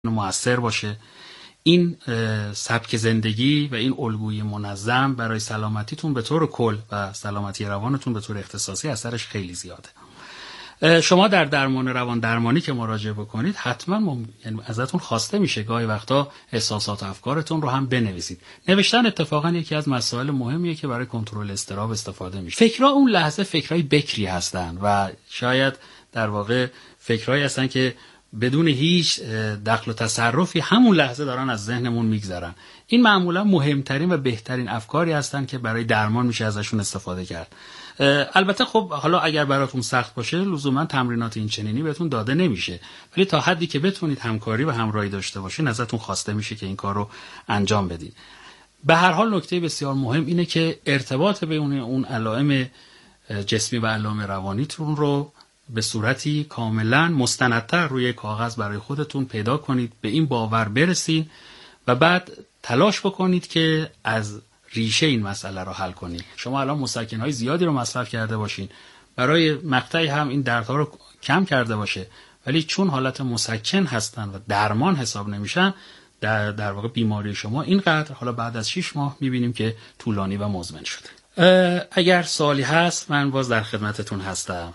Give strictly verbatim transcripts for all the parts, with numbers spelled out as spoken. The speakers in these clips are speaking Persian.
مؤثر باشه. این سبک زندگی و این الگوی منظم برای سلامتیتون به طور کل و سلامتی روانتون به طور اختصاصی اثرش خیلی زیاده. شما در درمان روان درمانی که مراجعه بکنید حتما مم... یعنی ازتون خواسته میشه گاهی وقتا احساسات و افکارتون رو هم بنویسید. نوشتن اتفاقا یکی از مسائل مهمیه که برای کنترل اضطراب استفاده میشه. فکرها اون لحظه فکرای بکری هستن و شاید در واقع فکرایی هستن که بدون هیچ دخل و تصرفی همون لحظه دارن از ذهنمون میگذرن. این معمولا مهمترین و بهترین افکاری هستن که برای درمان میشه ازشون استفاده کرد. البته خب حالا اگر براتون سخت باشه لزوما تمرینات این چنینی بهتون داده نمیشه، ولی تا حدی که بتونید همکاری و همراهی داشته باشین ازتون خواسته میشه که این کار رو انجام بدید. به هر حال نکته بسیار مهم اینه که ارتباط بین اون علائم جسمی و علائم روانیتون رو به صورتی کاملا مستندتر روی کاغذ برای خودتون پیدا کنید، به این باور برسید و بعد تلاش بکنید که از ریشه این مسئله رو حل کنید. شما الان مسکن‌های زیادی رو مصرف کرده باشین، برای مقطعی هم این دردها رو کم کرده باشه، ولی چون حالت مسکن هستن و درمان حساب نمیشن، در در واقع بیماری شما اینقدر حالا بعد از شش ماه میبینیم که طولانی و مزمن شده. اگر سوالی هست من باز در خدمتتون هستم.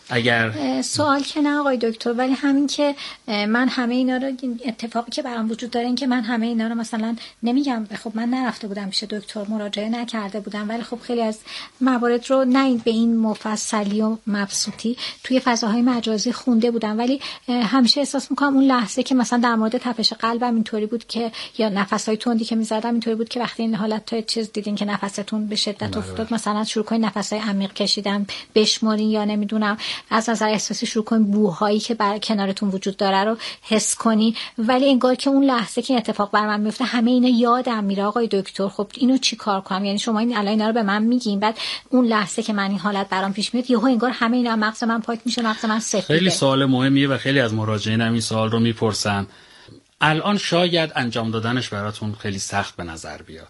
اگر سوال که نه آقای دکتر، ولی همین که من همه اینا رو، اتفاقی که برام وجود داره این که من همه اینا رو مثلا نمیگم، خب من نرفته بودم پیش دکتر، مراجعه نکرده بودم، ولی خب خیلی از موارد رو نه به این مفصلی و مبسوطی توی فضاهای مجازی خونده بودم، ولی همیشه احساس میکنم اون لحظه که مثلا در مورد تپش قلبم اینطوری بود که یا نفسای تندی که میزدم اینطوری بود که وقتی این حالت تا چیز دیدین که نفستون به شدت افتاد، مثلا شروع کنین نفسای عمیق کشیدن بشمارین یا نمیدونم از نظر احساسی شروع کنین بوهایی که بر کنارتون وجود داره رو حس کنی، ولی انگار که اون لحظه که اتفاق بر من میفته همه اینا یادم میره. آقای دکتر خب اینو چی کار کنم؟ یعنی شما این الان اینا رو به من میگین، بعد اون لحظه که من این حالت برام پیش میاد یهو انگار همه اینا مغز من پاک میشه، مغز من سفیده. خیلی سوال مهمیه و خیلی از مراجعین هم این سوال رو میپرسن. الان شاید انجام دادنش براتون خیلی سخت به نظر بیاد.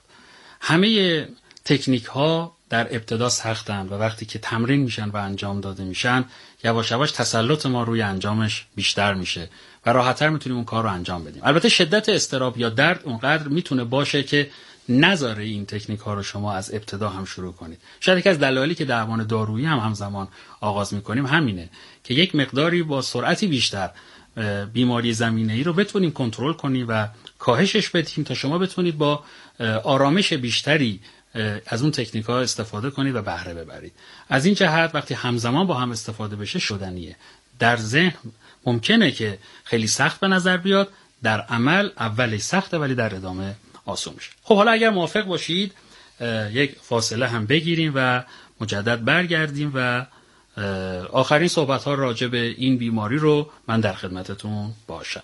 همه تکنیک ها در ابتدا سختن و وقتی که تمرین میشن و انجام داده میشن یواش یواش تسلط ما روی انجامش بیشتر میشه و راحت‌تر میتونیم اون کار رو انجام بدیم. البته شدت اضطراب یا درد اونقدر میتونه باشه که نذاره این تکنیک ها رو شما از ابتدا هم شروع کنید. شاید یکی از دلایلی که درمان دارویی هم همزمان آغاز میکنیم همینه که یک مقداری با سرعتی بیشتر بیماری زمینه‌ای رو بتونیم کنترل کنیم و کاهشش بدیم تا شما بتونید با آرامش بیشتری از اون تکنیک ها استفاده کنید و بهره ببرید. از این جهت وقتی همزمان با هم استفاده بشه شدنیه. در ذهن ممکنه که خیلی سخت به نظر بیاد، در عمل اولش سخته ولی در ادامه آسون میشه. خب حالا اگر موافق باشید یک فاصله هم بگیریم و مجدد برگردیم و آخرین صحبت ها راجع به این بیماری رو من در خدمتتون باشم.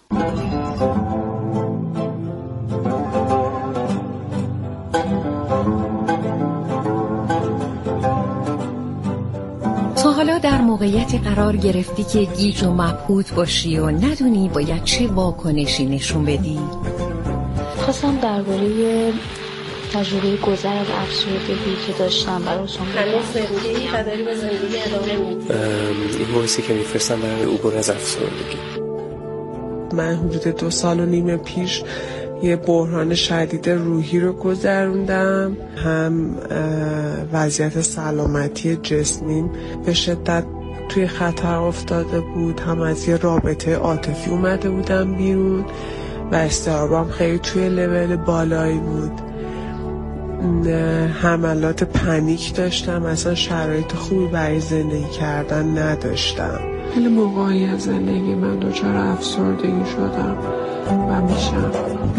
تا حالا در موقعیتی قرار گرفتی که گیج و مبهوت باشی و ندونی باید چه واکنشی نشون بدی؟ خواستم درباره تجربه گذر از افسردگی که داشتم براتون هنوز زندگی و داری به زندگی ادامه میدی. این وایسی که میفرستم برای عبور از افسردگی. من حدود دو سال و نیم پیش یه بحران شدید روحی رو گذروندم، هم وضعیت سلامتی جسمیم به شدت توی خطر افتاده بود، هم از یه رابطه عاطفی اومده بودم بیرون و اضطرابم خیلی توی لول بالایی بود، حملات پنیک داشتم، اصلا شرایط خوبی برای زندگی کردن نداشتم. خیلی موقعی از زندگی من دچار افسردگی شدم و میشم.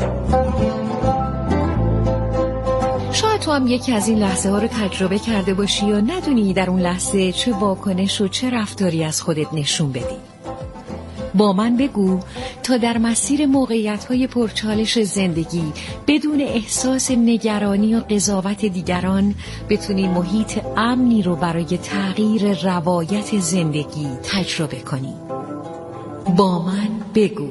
شاید تو هم یکی از این لحظه ها رو تجربه کرده باشی یا ندونی در اون لحظه چه واکنش و چه رفتاری از خودت نشون بدی. با من بگو تا در مسیر موقعیت‌های پرچالش زندگی بدون احساس نگرانی و قضاوت دیگران بتونی محیط امنی رو برای تغییر روایت زندگی تجربه کنی. با من بگو.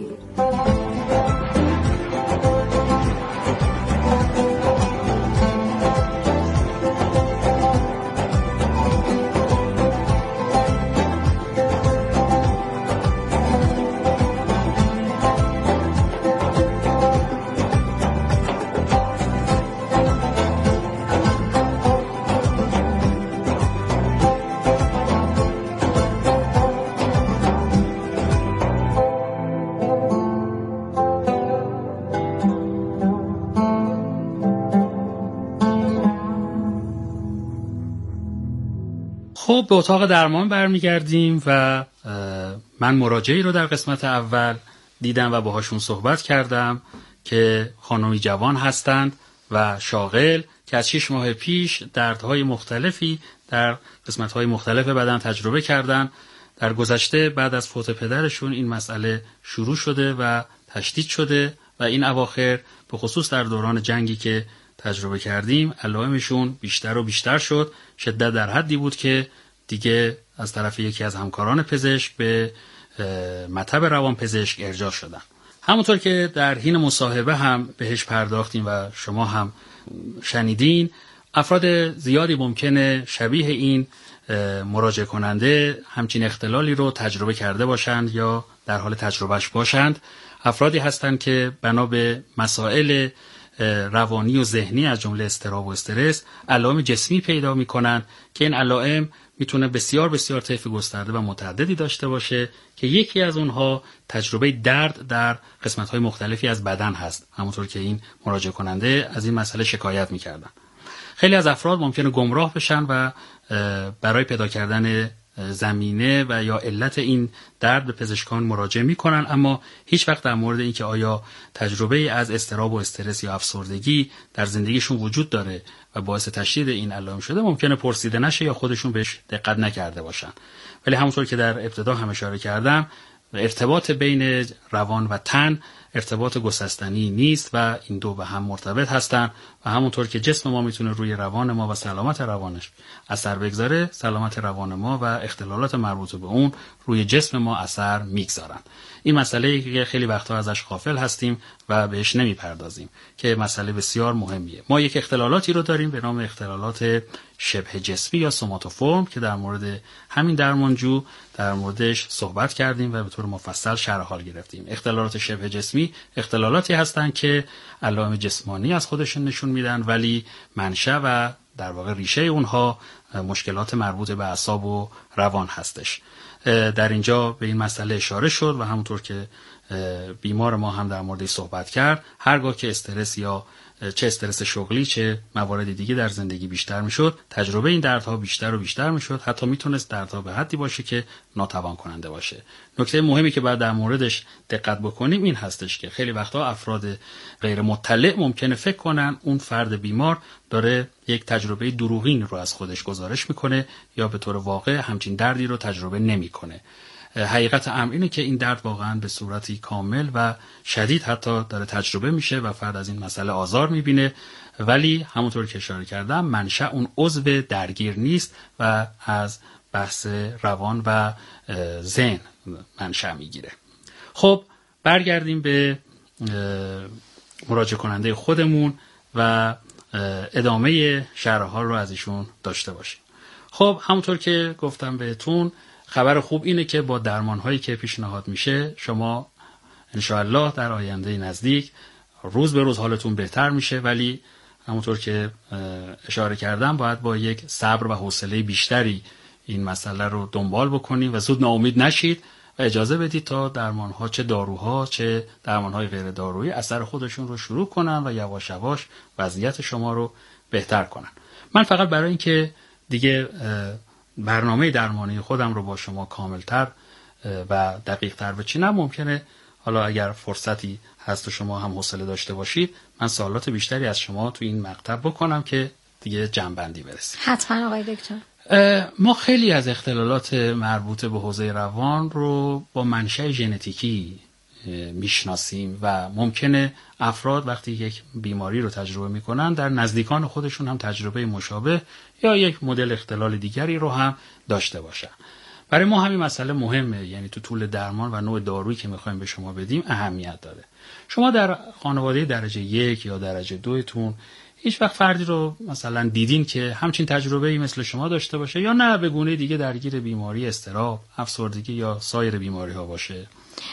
خب به اتاق درمان برمیگردیم و من مراجعی رو در قسمت اول دیدم و باهاشون صحبت کردم که خانمی جوان هستند و شاغل که از شش ماه پیش دردهای مختلفی در قسمت‌های مختلف بدن تجربه کردن. در گذشته بعد از فوت پدرشون این مسئله شروع شده و تشدید شده و این اواخر به خصوص در دوران جنگی که تجربه کردیم علائمشون بیشتر و بیشتر شد. شدت در حدی بود که دیگه از طرف یکی از همکاران پزشک به مطب روان پزشک ارجاع شدن. همونطور که در حین مصاحبه هم بهش پرداختیم و شما هم شنیدین، افراد زیادی ممکنه شبیه این مراجعه کننده همچین اختلالی رو تجربه کرده باشند یا در حال تجربهش باشند. افرادی هستند که بنا به مسائل روانی و ذهنی از جمله اضطراب و استرس علائم جسمی پیدا می‌کنند که این علائم میتونه بسیار بسیار طیف گسترده و متعددی داشته باشه که یکی از اونها تجربه درد در قسمت‌های مختلفی از بدن هست، همونطور که این مراجعه کننده از این مسئله شکایت می‌کردن. خیلی از افراد ممکنه گمراه بشن و برای پیدا کردن زمینه و یا علت این درد به پزشکان مراجعه میکنن، اما هیچ وقت در مورد اینکه آیا تجربه از اضطراب و استرس یا افسردگی در زندگیشون وجود داره و باعث تشدید این علائم شده ممکنه پرسیده نشه یا خودشون بهش دقت نکرده باشن. ولی همونطور که در ابتدا هم اشاره کردم، ارتباط بین روان و تن ارتباط گسستنی نیست و این دو به هم مرتبط هستن و همونطور که جسم ما میتونه روی روان ما و سلامت روانش اثر بگذاره، سلامت روان ما و اختلالات مربوط به اون روی جسم ما اثر میگذارن. این مسئله که خیلی وقتا ازش غافل هستیم و بهش نمیپردازیم که مسئله بسیار مهمیه. ما یک اختلالاتی رو داریم به نام اختلالات شبه جسمی یا سوماتوفورم که در مورد همین درمانجو در موردش صحبت کردیم و به طور مفصل شرح حال گرفتیم. اختلالات شبه جسمی اختلالاتی هستند که علائم جسمانی از خودشون نشون میدن ولی منشأ و در واقع ریشه اونها مشکلات مربوط به اعصاب و روان هستش. در اینجا به این مسئله اشاره شد و همونطور که بیمار ما هم در موردش صحبت کرد، هرگاه که استرس یا چه استرس شغلی چه موارد دیگه در زندگی بیشتر میشد، تجربه این دردها بیشتر و بیشتر میشد، حتی میتونست دردها به حدی باشه که ناتوان کننده باشه. نکته مهمی که باید در موردش دقت بکنیم این هستش که خیلی وقتا افراد غیر مطلع ممکنه فکر کنن اون فرد بیمار داره یک تجربه دروغین رو از خودش گزارش میکنه یا به طور واقع همچین دردی رو تجربه نمیکنه. حقیقت امر اینه که این درد واقعا به صورتی کامل و شدید حتی داره تجربه میشه و فرد از این مسئله آزار میبینه، ولی همونطور که اشاره کردم منشأ اون عضو درگیر نیست و از بحث روان و ذهن منشأ میگیره. خب برگردیم به مراجعه کننده خودمون و ادامه شرح حال رو از ایشون داشته باشیم. خب همونطور که گفتم بهتون، خبر خوب اینه که با درمان‌هایی که پیشنهاد میشه شما انشاءالله در آینده نزدیک روز به روز حالتون بهتر میشه، ولی همونطور که اشاره کردم باید با یک صبر و حوصله بیشتری این مسئله رو دنبال بکنید و زود ناامید نشید و اجازه بدید تا درمان‌ها چه داروها چه درمان‌های غیر دارویی اثر خودشون رو شروع کنن و یواش یواش وضعیت شما رو بهتر کنن. من فقط برای اینکه دیگه برنامه درمانی خودم رو با شما کاملتر و دقیقتر بچینم، ممکنه حالا اگر فرصتی هست و شما هم حوصله داشته باشید من سوالات بیشتری از شما تو این مقطع بکنم که دیگه جمع‌بندی برسیم. حتما آقای دکتر. ما خیلی از اختلالات مربوط به حوزه روان رو با منشأ ژنتیکی میشناسیم و ممکنه افراد وقتی یک بیماری رو تجربه میکنن در نزدیکان خودشون هم تجربه مشابه یا یک مدل اختلال دیگری رو هم داشته باشن. برای ما همین مسئله مهمه، یعنی تو طول درمان و نوع دارویی که میخوایم به شما بدیم اهمیت داره. شما در خانواده درجه یک یا درجه دوتون هیچ وقت فردی رو مثلا دیدین که همچین تجربه‌ای مثل شما داشته باشه یا نه به گونه دیگه درگیر بیماری اضطراب، افسردگی یا سایر بیماری‌ها باشه؟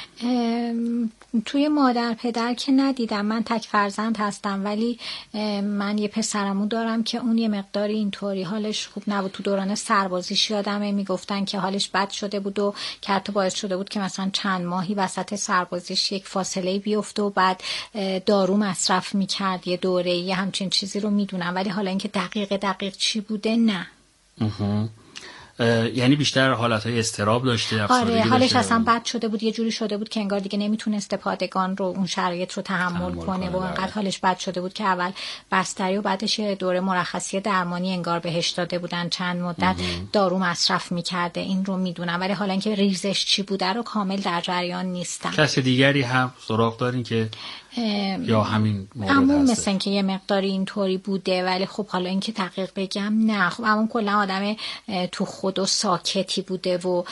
توی مادر پدر که ندیدم، من تک فرزند هستم، ولی من یه پسرمو دارم که اون یه مقداری اینطوری حالش خوب نبود. تو دوران سربازیش یادمه میگفتن که حالش بد شده بود و که حتی باعث شده بود که مثلا چند ماهی وسط سربازیش یک فاصله بیفته و بعد دارو مصرف میکرد یه دوره، یه همچین چیزی رو میدونم، ولی حالا اینکه دقیق دقیق چی بوده نه. یعنی بیشتر حالتهای اضطراب داشته، افسردگی آره، حالش داشته. اصلا بد شده بود، یه جوری شده بود که انگار دیگه نمیتونسته پادگان رو اون شرایط رو تحمل, تحمل کنه و انقدر حالش بد شده بود که اول بستری و بعدش دوره مرخصی درمانی انگار بهش داده بودن، چند مدت دارو مصرف میکرده. این رو میدونم، ولی حالا اینکه ریزش چی بوده رو کامل در جریان نیستم. کسی دیگری هم سراغ دارین که یا همین مورد هست؟ عموم مثل این که یه مقداری اینطوری بوده، ولی خب حالا اینکه دقیق بگم نه. خب عموم کلا آدم تو خود و ساکتی بوده و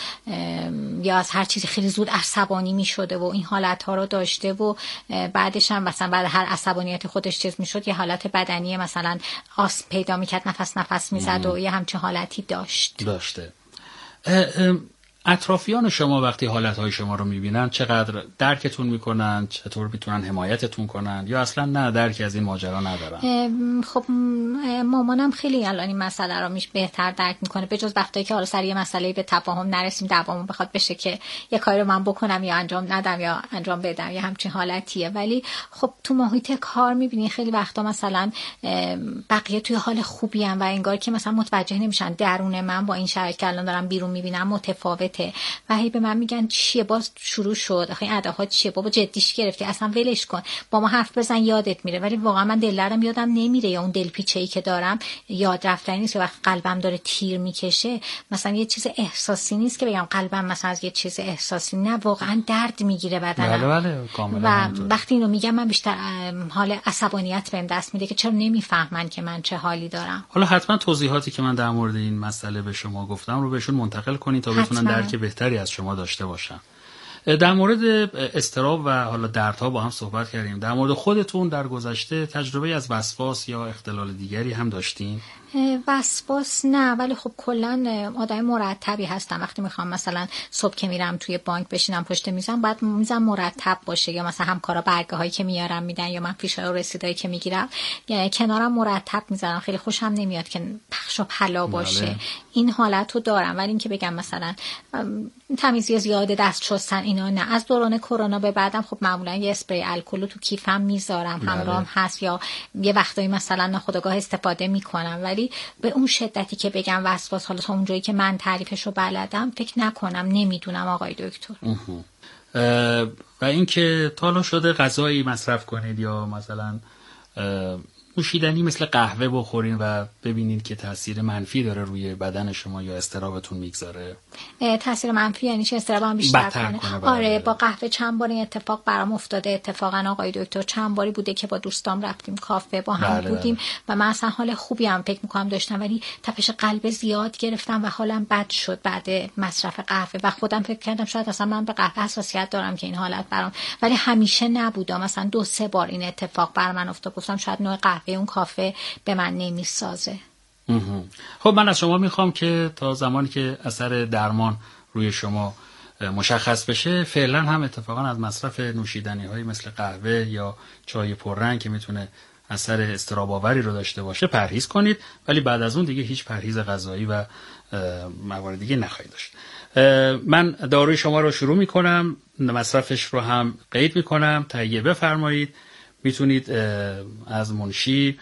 یا از هر چیزی خیلی زود عصبانی می شده و این حالت ها رو داشته و بعدش هم مثلا بعد هر عصبانیت خودش چیز می شد یه حالت بدنی مثلا آسم پیدا می کرد، نفس نفس می زد و یه همچین حالتی داشت داشته. اه اه اطرافیان شما وقتی حالتهای شما رو میبینن چقدر درکتون میکنن؟ چطور میتونن حمایتتون کنن یا اصلا نه درکی از این ماجرا ندارن؟ خب مامانم خیلی الان این مسئله رو میش بهتر درک میکنه، به جز وقتی که حالا سر یه مسئله به تفاهم نرسیم، دعوامون بخواد بشه که یه کاری رو من بکنم یا انجام ندم یا انجام بدم یا همچین حالتیه. ولی خب تو محیط کار میبینی خیلی وقتا مثلا بقیه توی حال خوبی ام و انگار که مثلا متوجه نمیشن درون من با این شرایط که الان دارم بیرون میبینم متفاوت و هی به من میگن چیه باز شروع شد، آخه این اداها چیه بابا، جدیش گرفتی، اصلا ولش کن، با ما حرف بزن یادت میره. ولی واقعا من دلدردم یادم نمیره یا اون دلپیچه‌ای که دارم یاد رفتنی نیست. وقتی قلبم داره تیر میکشه مثلا یه چیز احساسی نیست که بگم قلبم مثلا از یه چیز احساسی، نه واقعا درد میگیره بدنم. بله بله کاملا. و وقتی اینو میگم من بیشتر حال عصبانیت بهم دست میده که چرا نمیفهمن که من چه حالی دارم. حالا حتما توضیحاتی که من در مورد این مسئله به شما گفتم رو بهشون منتقل کنید تا بتونن درک بهتری از شما داشته باشن. در مورد اضطراب و حالا دردها با هم صحبت کردیم. در مورد خودتون در گذشته تجربه از وسواس یا اختلال دیگری هم داشتین؟ وسواس نه، ولی خب کلا آدم مرتبی هستم. وقتی میخوام مثلا صبح که میرم توی بانک بشینم پشت میزم باید میزم مرتب باشه، یا مثلا همکارا برگه هایی که میارم میدن یا من فیشای و رسیدایی که میگیرم یعنی کنارم مرتب میذارم. خیلی خوشم نمیاد که پخش و پلا باشه. بله. این حالت رو دارم. ولی اینکه بگم مثلا تمیزی زیاده، دست شستن، اینا نه. از دوران کرونا به بعدم خب معمولا یه اسپری الکل تو کیفم میذارم، همراهم هست، یا یه وقتایی مثلا ناخودآگاه استفاده میکنم. ولی به اون شدتی که بگم وسواس حالا تا اونجایی که من تعریفش رو بلدم فکر نکنم، نمیدونم آقای دکتر. و اینکه تا حالا شده غذایی مصرف کنید یا مثلا نوشیدنی مثل قهوه بخورین و ببینین که تاثیر منفی داره روی بدن شما یا استرابتون میگذاره؟ تاثیر منفی یعنی چه؟ استرابم بیشتر کنه. کنه آره، با قهوه چند بار این اتفاق برام افتاده. اتفاقا آقای دکتر چند باری بوده که با دوستام رفتیم کافه با هم بله بودیم بله. و من اصلا حال خوبی هم فکر می‌کنم داشتم، ولی تپش قلب زیاد گرفتم و حالم بد شد بعد مصرف قهوه و خودم فکر کردم شاید اصلا من به قهوه حساسیت دارم که این حالت برام. ولی همیشه نبوده، مثلا دو سه بار این اتفاق بر من افتاد. گفتم شاید نوع قهوه اون کافه به من نمیسازه. خب من از شما میخوام که تا زمانی که اثر درمان روی شما مشخص بشه فعلا هم اتفاقا از مصرف نوشیدنی های مثل قهوه یا چای پررنگ که میتونه اثر اضطراب آوری رو داشته باشه پرهیز کنید، ولی بعد از اون دیگه هیچ پرهیز غذایی و موارد دیگه نخواهید داشت. من داروی شما رو شروع میکنم، مصرفش رو هم قید میکنم، تهیه بفرمایید. میتونید از منشی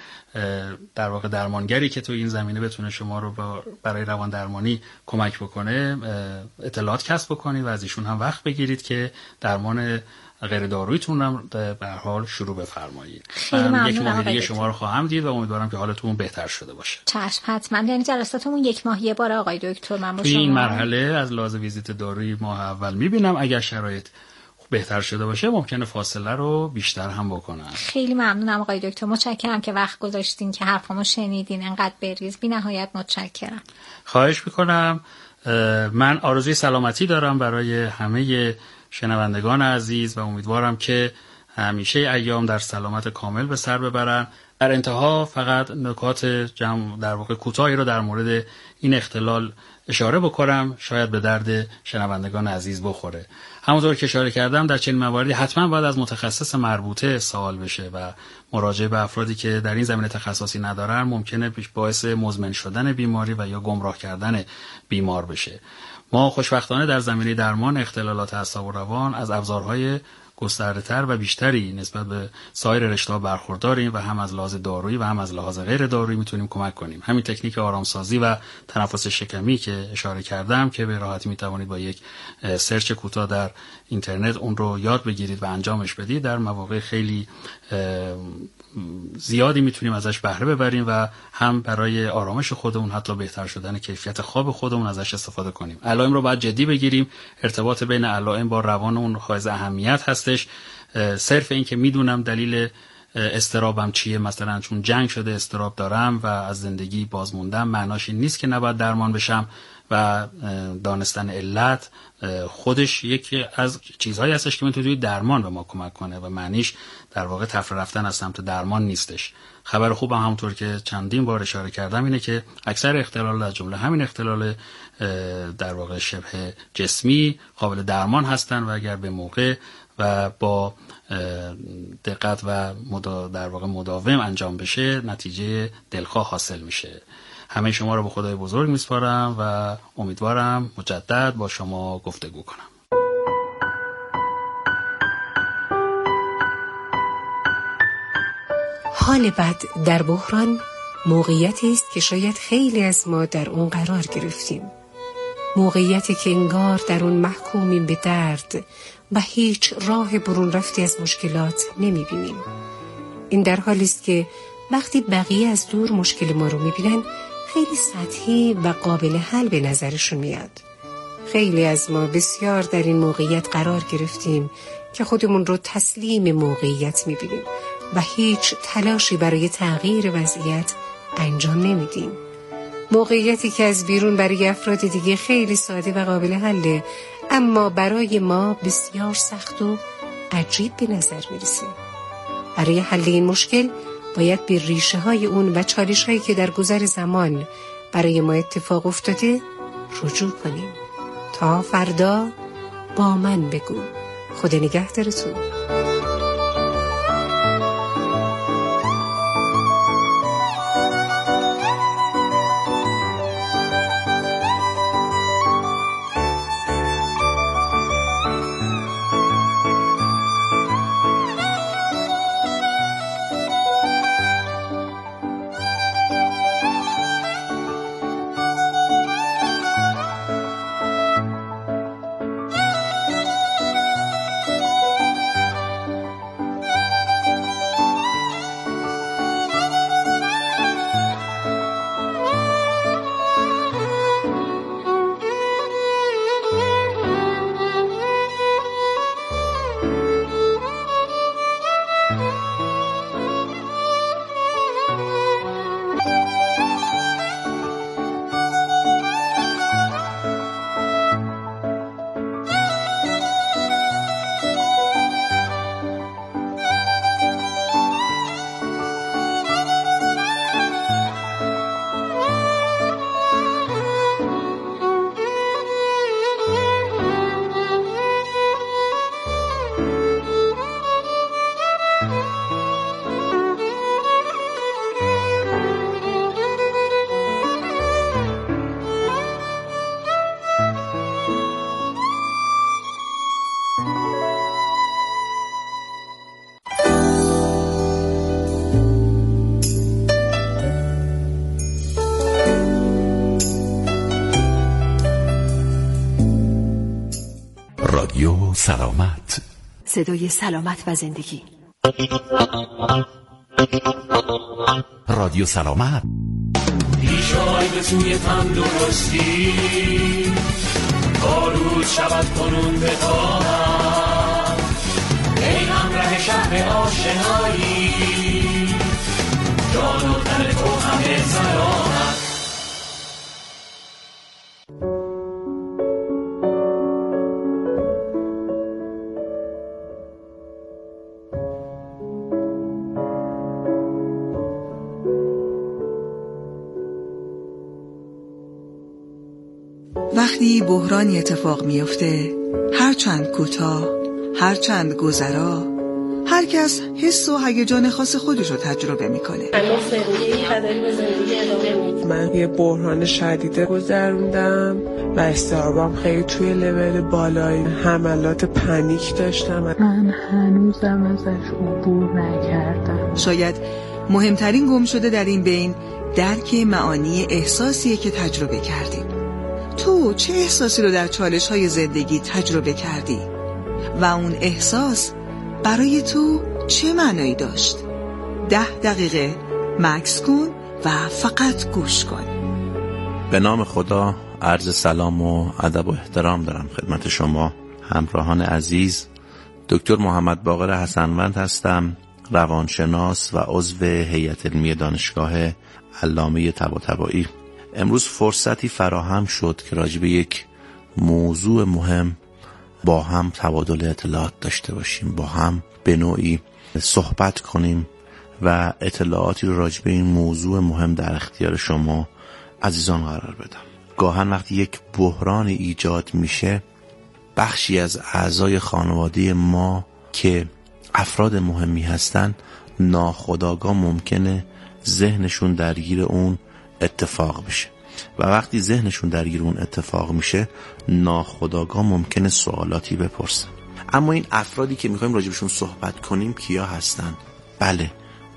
در واقع درمانگری که تو این زمینه بتونه شما رو برای روان درمانی کمک بکنه اطلاعات کسب بکنید و از ایشون هم وقت بگیرید که درمان غیر داروییتون رو به هر حال شروع بفرمایید. من یک ماه دیگه شما رو خواهم دید و امیدوارم که حالتون بهتر شده باشه. چشم حتما. یعنی جلساتمون یک ماه یه بار آقای دکتر من با شما این مرحله از لحاظ ویزیت دارویی ماه اول میبینم. اگر شرایط بهتر شده باشه ممکنه فاصله رو بیشتر هم بکنن. خیلی ممنونم آقای دکتر، متشکرم که وقت گذاشتین که حرفمو شنیدین. انقدر بریز بی نهایت متشکرم. خواهش میکنم. من آرزوی سلامتی دارم برای همه شنوندگان عزیز و امیدوارم که همیشه ایام در سلامت کامل به سر ببرن. در انتها فقط نکات جمع در واقع کوتاهی رو در مورد این اختلال اشاره بکنم، شاید به درد شنوندگان عزیز بخوره. همونطور که اشاره کردم در چنین مواردی حتما باید از متخصص مربوطه سوال بشه و مراجعه به افرادی که در این زمینه تخصصی ندارن ممکنه باعث مزمن شدن بیماری و یا گمراه کردن بیمار بشه. ما خوشبختانه در زمینه درمان اختلالات اعصاب و روان از ابزارهای گسترده‌تر و بیشتری نسبت به سایر رشته‌ها برخورداریم و هم از لحاظ دارویی و هم از لحاظ غیر دارویی میتونیم کمک کنیم. همین تکنیک آرامسازی و تنفس شکمی که اشاره کردم که به راحتی میتوانید با یک سرچ کوتاه در اینترنت اون رو یاد بگیرید و انجامش بدید، در مواقع خیلی زیادی میتونیم ازش بهره ببریم و هم برای آرامش خودمون، حتی بهتر شدن کیفیت خواب خودمون ازش استفاده کنیم. علائم رو باید جدی بگیریم. ارتباط بین علائم با روان اون حائز اهمیت هستش. صرف این که میدونم دلیل استرابم چیه، مثلا چون جنگ شده استراب دارم و از زندگی باز موندم، معناش این نیست که نباید درمان بشم و دانستن علت خودش یکی از چیزهایی هستش که میتونه توی درمان به ما کمک کنه و معنیش در واقع تفره رفتن از سمت درمان نیستش. خبر خوبم همونطور که چندین بار اشاره کردم اینه که اکثر اختلال از جمله همین اختلال در واقع شبه جسمی قابل درمان هستن و اگر به موقع و با دقت و در واقع مداوم انجام بشه نتیجه دلخواه حاصل میشه. همه شما رو به خدای بزرگ میسپارم و امیدوارم مجدد با شما گفتگو کنم. حال بد در بحران موقعیتی است که شاید خیلی از ما در اون قرار گرفتیم. موقعیتی که انگار در اون محکومیم به درد و هیچ راه برون رفتی از مشکلات نمیبینیم. این در حالی است که وقتی بقیه از دور مشکل ما رو میبینن خیلی سطحی و قابل حل به نظرشون میاد. خیلی از ما بسیار در این موقعیت قرار گرفتیم که خودمون رو تسلیم موقعیت میبینیم و هیچ تلاشی برای تغییر وضعیت انجام نمیدیم. موقعیتی که از بیرون برای افراد دیگه خیلی ساده و قابل حله، اما برای ما بسیار سخت و عجیب به نظر میرسه. برای حل این مشکل باید به ریشه های اون و چالش هایی که در گذر زمان برای ما اتفاق افتاده رجوع کنیم. تا فردا با من بگو. خدا نگهدارتون. رادیو سلامت، صدای سلامت و زندگی. رادیو سلامت. پیشای به سوی تندرستی تا روز شود کنون بتاهم، ای همراه شهر آشنایی، جان و تن تو همه سلامت. وقتی بحرانی اتفاق میفته، هر چند کوتاه، هر چند گذرا، هر کس حس و هیجان خاص خودش رو تجربه میکنه. من یه بحران شدید گذروندم و استرابم خیلی توی لول بالایی، حملات پنیک داشتم. من هنوزم ازش عبور نکردم. شاید مهمترین گم شده در این بین درک معانی احساسیه که تجربه کردیم. تو چه احساسی رو در چالش‌های زندگی تجربه کردی؟ و اون احساس برای تو چه معنایی داشت؟ ده دقیقه مکث کن و فقط گوش کن. به نام خدا عرض سلام و ادب و احترام دارم خدمت شما همراهان عزیز. دکتر محمد باقر حسنوند هستم، روانشناس و عضو هیئت علمی دانشگاه علامه طباطبایی. امروز فرصتی فراهم شد که راجع به یک موضوع مهم با هم تبادل اطلاعات داشته باشیم، با هم به نوعی صحبت کنیم و اطلاعاتی رو راجع به این موضوع مهم در اختیار شما عزیزان قرار بدم. گاهن وقتی یک بحران ایجاد میشه، بخشی از اعضای خانواده ما که افراد مهمی هستن ناخودآگاه ممکنه ذهنشون درگیر اون اتفاق بشه و وقتی ذهنشون درگیر اون اتفاق میشه ناخودآگاه ممکنه سوالاتی بپرسن. اما این افرادی که میخوایم راجبشون صحبت کنیم کیا هستن؟ بله،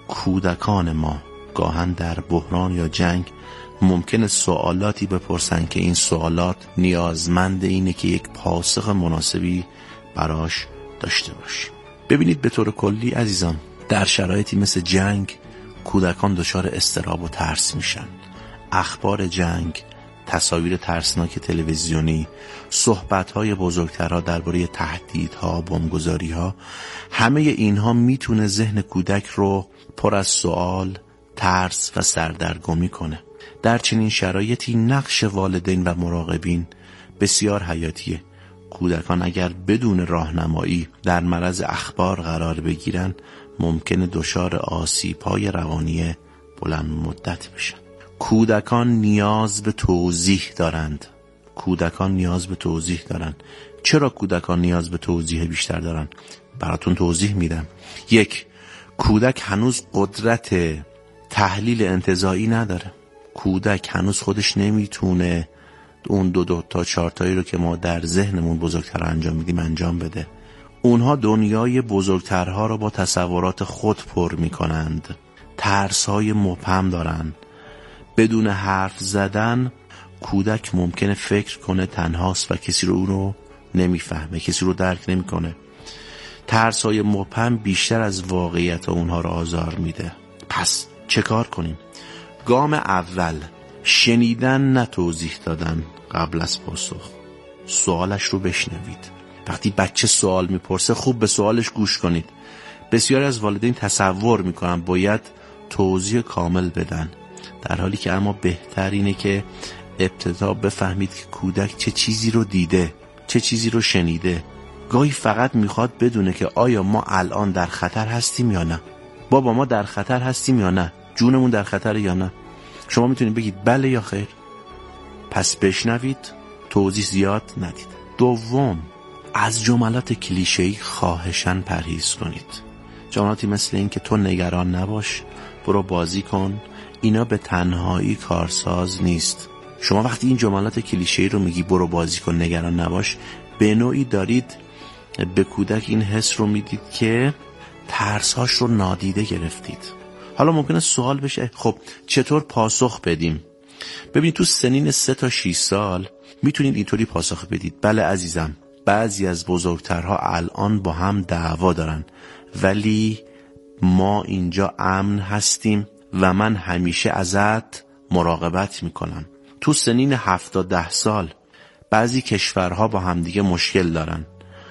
کودکان ما گاهن در بحران یا جنگ ممکنه سوالاتی بپرسن که این سوالات نیازمند اینه که یک پاسخ مناسبی براش داشته باشیم. ببینید به طور کلی عزیزان، در شرایطی مثل جنگ کودکان دچار اضطراب و ترس میشن. اخبار جنگ، تصاویر ترسناک تلویزیونی، صحبت‌های بزرگترها درباره تهدیدها، بمبگذاری‌ها، همه اینها میتونه ذهن کودک رو پر از سوال، ترس و سردرگمی کنه. در چنین شرایطی نقش والدین و مراقبین بسیار حیاتیه. کودکان اگر بدون راهنمایی در معرض اخبار قرار بگیرن ممکنه دچار آسیب‌های روانی بلند مدت بشن. کودکان نیاز به توضیح دارند. کودکان نیاز به توضیح دارند. چرا کودکان نیاز به توضیح بیشتر دارند؟ براتون توضیح میدم. یک، کودک هنوز قدرت تحلیل انتزاعی نداره. کودک هنوز خودش نمیتونه اون دو دو تا چهار تایی رو که ما در ذهنمون بزرگتر انجام میدیم انجام بده. اونها دنیای بزرگترها رو با تصورات خود پر میکنند. ترس‌های مبهم دارن. بدون حرف زدن کودک ممکنه فکر کنه تنهاست و کسی رو اونو نمیفهمه، کسی رو درک نمیکنه. ترس‌های مبهم بیشتر از واقعیت اونها رو آزار میده. پس چه کار کنیم؟ گام اول شنیدن نه توضیح دادن قبل از پاسخ. سوالش رو بشنوید. وقتی بچه سوال میپرسه خوب به سوالش گوش کنید. بسیاری از والدین تصور میکنن باید توضیح کامل بدن، در حالی که اما بهتر اینه که ابتدا بفهمید که کودک چه چیزی رو دیده، چه چیزی رو شنیده. گاهی فقط میخواد بدونه که آیا ما الان در خطر هستیم یا نه. بابا ما در خطر هستیم یا نه؟ جونمون در خطر یا نه؟ شما میتونید بگید بله یا خیر. پس بشنوید، توضیح زیاد ندید. دوم، از جملات کلیشه‌ای خواهشاً پرهیز کنید. جملاتی مثل این که تو نگران نباش، برو بازی کن، اینا به تنهایی کارساز نیست. شما وقتی این جملات کلیشه‌ای رو میگی برو بازی کن، نگران نباش، به نوعی دارید به کودک این حس رو میدید که ترس‌هاش رو نادیده گرفتید. حالا ممکنه سوال بشه خب چطور پاسخ بدیم؟ ببینید تو سنین سه تا شش سال میتونید اینطوری پاسخ بدید. بله عزیزم، بعضی از بزرگترها الان با هم دعوا دارن ولی ما اینجا امن هستیم و من همیشه ازت مراقبت میکنم. تو سنین هفت تا ده سال بعضی کشورها با هم دیگه مشکل دارن.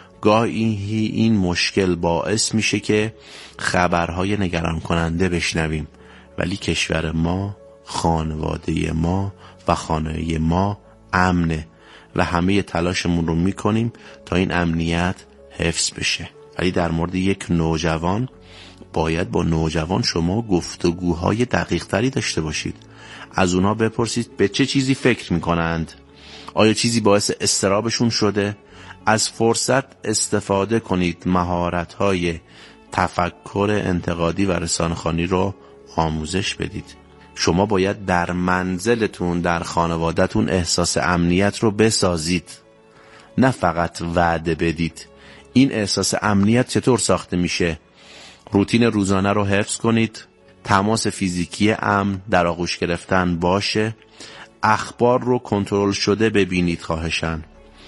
گاهی این مشکل باعث میشه که خبرهای نگران کننده بشنویم ولی کشور ما، خانواده ما و خانه ما امنه و همه تلاشمون رو میکنیم تا این امنیت حفظ بشه. ولی در مورد یک نوجوان باید با نوجوان شما گفتگوهای دقیق تری داشته باشید. از اونها بپرسید به چه چیزی فکر میکنند، آیا چیزی باعث اضطرابشون شده. از فرصت استفاده کنید مهارت‌های تفکر انتقادی و رسانه‌خوانی رو آموزش بدید. شما باید در منزلتون، در خانواده‌تون احساس امنیت رو بسازید، نه فقط وعده بدید. این احساس امنیت چطور ساخته میشه؟ روتین روزانه رو حفظ کنید، تماس فیزیکی امن در آغوش گرفتن باشه، اخبار رو کنترل شده ببینید خواهشاً،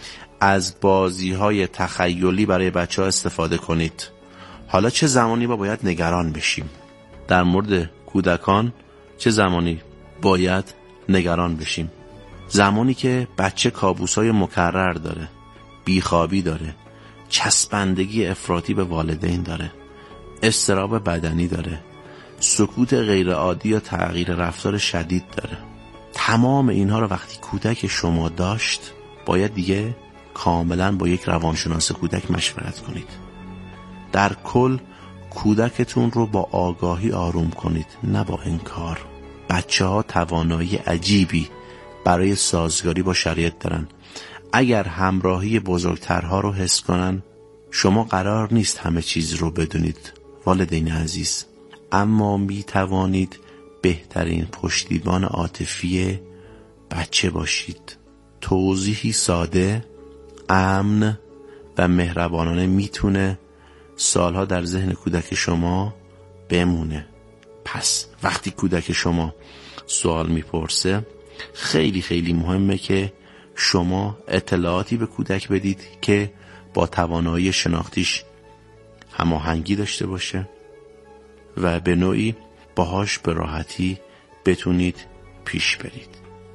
از بازی‌های تخیلی برای بچه‌ها استفاده کنید. حالا چه زمانی ما باید نگران بشیم؟ در مورد کودکان چه زمانی باید نگران بشیم؟ زمانی که بچه کابوس‌های مکرر داره، بیخوابی داره، چسبندگی افراطی به والدین داره، اضطراب بدنی داره، سکوت غیرعادی یا تغییر رفتار شدید داره. تمام اینها رو وقتی کودک شما داشت، باید دیگه کاملا با یک روانشناس کودک مشورت کنید. در کل کودکتون رو با آگاهی آروم کنید، نه با انکار. بچه ها توانایی عجیبی برای سازگاری با شرایط دارن. اگر همراهی بزرگترها رو حس کنن، شما قرار نیست همه چیز رو بدونید والدین عزیز، اما می توانید بهترین پشتیبان عاطفی بچه باشید. توضیحی ساده، امن و مهربانانه میتونه سالها در ذهن کودک شما بمونه. پس وقتی کودک شما سوال میپرسه، خیلی خیلی مهمه که شما اطلاعاتی به کودک بدید که با توانایی شناختیش هماهنگی داشته باشه و به نوعی باهاش به راحتی بتونید پیش برید.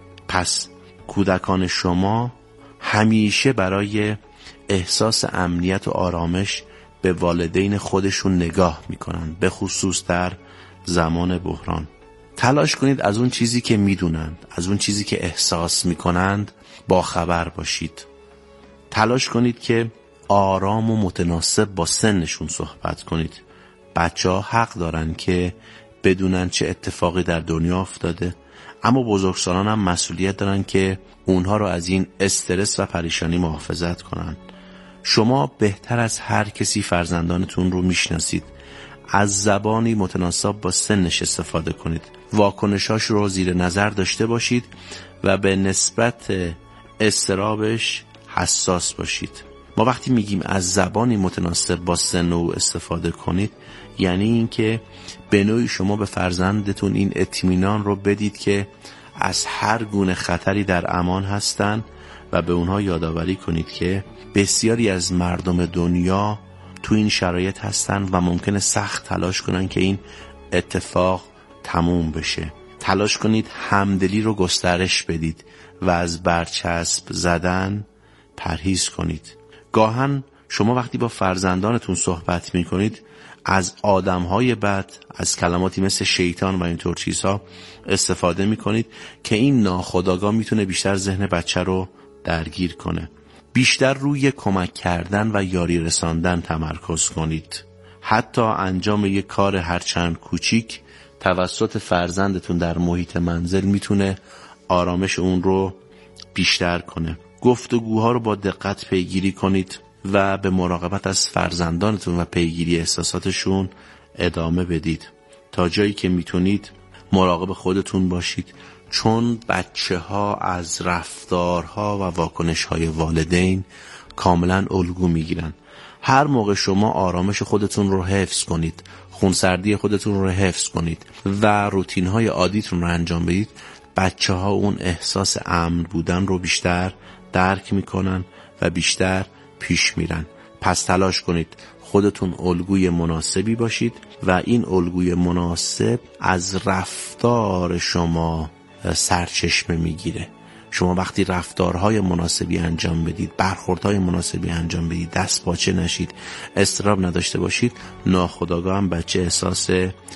پس کودکان شما همیشه برای احساس امنیت و آرامش به والدین خودشون نگاه میکنن، به خصوص در زمان بحران. تلاش کنید از اون چیزی که میدونند، از اون چیزی که احساس میکنند با خبر باشید. تلاش کنید که آرام و متناسب با سنشون صحبت کنید. بچه ها حق دارن که بدونن چه اتفاقی در دنیا افتاده، اما بزرگسالان هم مسئولیت دارن که اونها رو از این استرس و پریشانی محافظت کنن. شما بهتر از هر کسی فرزندانتون رو میشناسید. از زبانی متناسب با سنش استفاده کنید. واکنشاش رو زیر نظر داشته باشید و به نسبت اضطرابش حساس باشید. ما وقتی میگیم از زبانی متناسب با سن او استفاده کنید، یعنی این که به نوعی شما به فرزندتون این اطمینان رو بدید که از هر گونه خطری در امان هستن و به اونها یادآوری کنید که بسیاری از مردم دنیا تو این شرایط هستن و ممکنه سخت تلاش کنن که این اتفاق تموم بشه. تلاش کنید همدلی رو گسترش بدید و از برچسب زدن پرهیز کنید. گاهن شما وقتی با فرزندانتون صحبت می کنید از آدمهای بد، از کلماتی مثل شیطان و اینطور چیزها استفاده می کنید که این ناخودآگاه میتونه بیشتر ذهن بچه رو درگیر کنه. بیشتر روی کمک کردن و یاری رساندن تمرکز کنید. حتی انجام یک کار هرچند کوچیک توسط فرزندتون در محیط منزل میتونه آرامش اون رو بیشتر کنه. گفتگوها رو با دقت پیگیری کنید و به مراقبت از فرزندانتون و پیگیری احساساتشون ادامه بدید. تا جایی که میتونید مراقب خودتون باشید، چون بچه ها از رفتارها و واکنش های والدین کاملا الگو میگیرن. هر موقع شما آرامش خودتون رو حفظ کنید، خونسردی خودتون رو حفظ کنید و روتین های عادیتون رو انجام بدید، بچه ها اون احساس امن بودن رو بیشتر درک میکنن و بیشتر پیش میرن. پس تلاش کنید خودتون الگوی مناسبی باشید و این الگوی مناسب از رفتار شما سرچشمه میگیره. شما وقتی رفتارهای مناسبی انجام بدید، برخوردهای مناسبی انجام بدید، دست پاچه نشید، اضطراب نداشته باشید، ناخودآگاه هم بچه احساس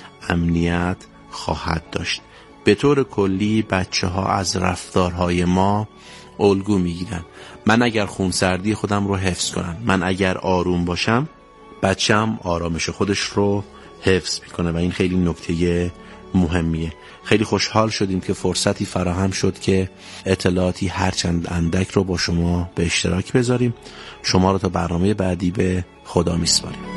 امنیت خواهد داشت. به طور کلی بچه ها از رفتارهای ما الگو میگیرن. من اگر خونسردی خودم رو حفظ کنم، من اگر آروم باشم، بچه‌م آرامش خودش رو حفظ میکنه و این خیلی نکته مهمیه. خیلی خوشحال شدیم که فرصتی فراهم شد که اطلاعاتی هرچند اندک رو با شما به اشتراک بذاریم. شما رو تا برنامه بعدی به خدا میسپاریم.